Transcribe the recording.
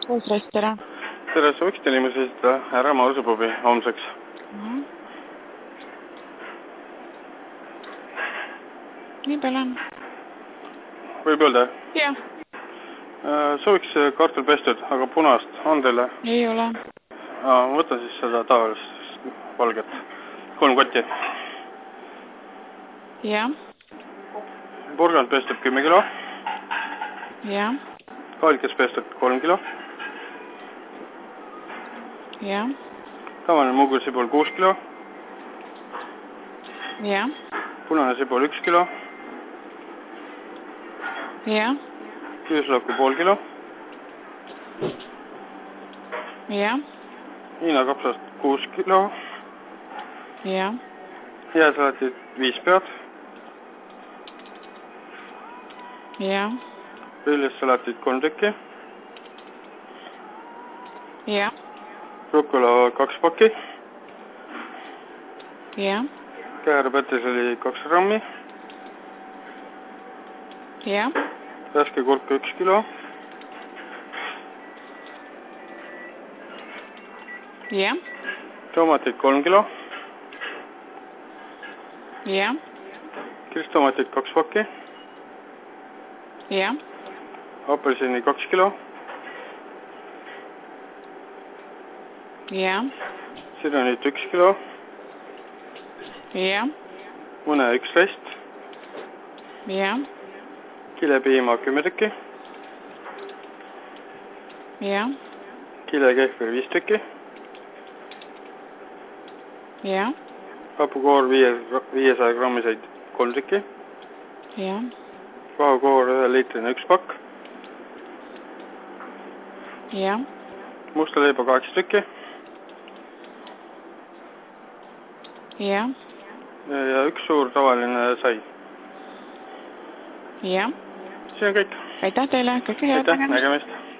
Koos Rest, tere. Tere, sooviks tellimus esitada härra Mausepubi homseks. Nii peale. Võib öelda? Jah. Sooviks kartulpestud, aga punast. On teile? Ei ole. Võtan siis seda tavalist valget. 3 kotti. Jah. Porgand pestud 10 kilo. Jah. Kaalkes pestud 3 kilo. Jah. Tavaline mugulsipul 6 kilo. Jah. Punane sipul 1 kilo. Jah. Küüslauku pool kilo. Jah. Hiina kapsast 6 kilo. Jah. Jääsalatid 5 pead. Jah. Viljasalatid 3 tükki. Jah. Rucola 2 pakki. Jah. Käärpetiseli 2 grammi. Jah. Värske kurk 1 kilo. Jah. Tomatid 3 kilo. Jah. Kirstomatid 2 pakki. Jah. Apelsini 2 kilo. Jah. Sidonit 1 kilo. Jah. Mune 1 rest. Jah. Kilepiima 10 tükki. Jah. Kilekehvir 5 tükki. Jah. Hapukoor 500 grammiseid 3 tükki. Jah. Vahukoor 1 liitrine 1 pakk. Jah. Musta leiba 8 tükki. Jah. Ja 1 suur tavaline sai. Jah. See on kõik. Aitäh teile, kõike head. Aitäh, nägemist.